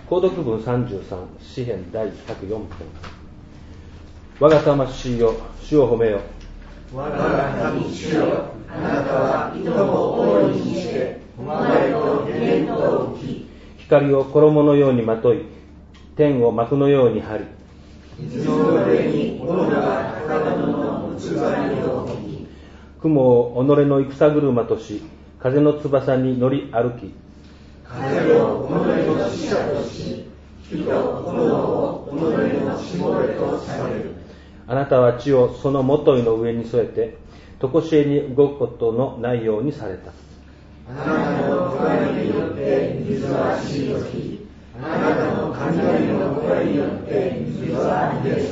購読文33、詩編第104編。我が魂よ、主を褒めよ。 我が神主よ、あなたは糸を大いにして誉れと天とを着、 光を衣のようにまとい、天を幕のように張り、 水の上に斧が高物の器に置き、 雲を己の戦車とし、風の翼に乗り歩き、 風を己の使者とし、火と炎を己のしもべとされる。 あなたは地をその元井の上に添えて、常しえに動くことのないようにされた。 あなたの声によって水は退き、あなたの雷の声によって水は逃げ去った。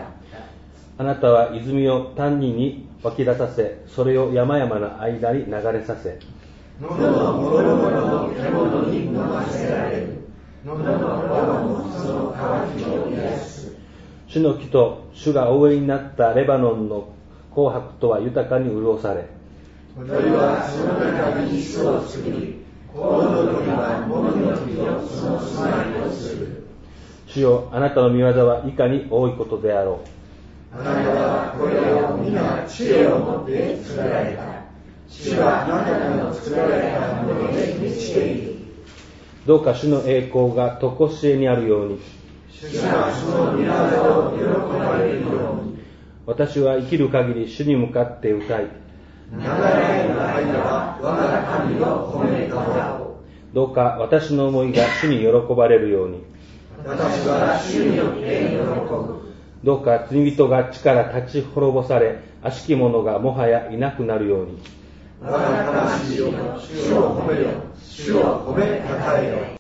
あなたは泉を谷に湧き出させ、それを山々の間に流れさせ、 喉のもろもろの獣に飲ませられる。喉の川もその渇きを癒す。 主の木と主がお植えになったレバノンの紅白とは豊かに潤され、 鳥はその中に巣を作り、コウノトリはモミの木をその住まいとする。 主よ、あなたの御業はいかに多いことであろう。あなたはこれを皆知恵をもって作られた。主はあなたの作られたもので満ちている。 どうか主の栄光が常しえにあるように、 主がその御業を喜ばれるように。 私は生きる限り主に向かって歌い、 長らの間は我が神を褒めたたおう。 どうか私の思いが主に喜ばれるように。 私は主によって喜ぶ。 どうか罪人が地から立ち滅ぼされ、悪しき者がもはやいなくなるように。 我が魂よ、主を褒めよ。主を褒めたたえよ。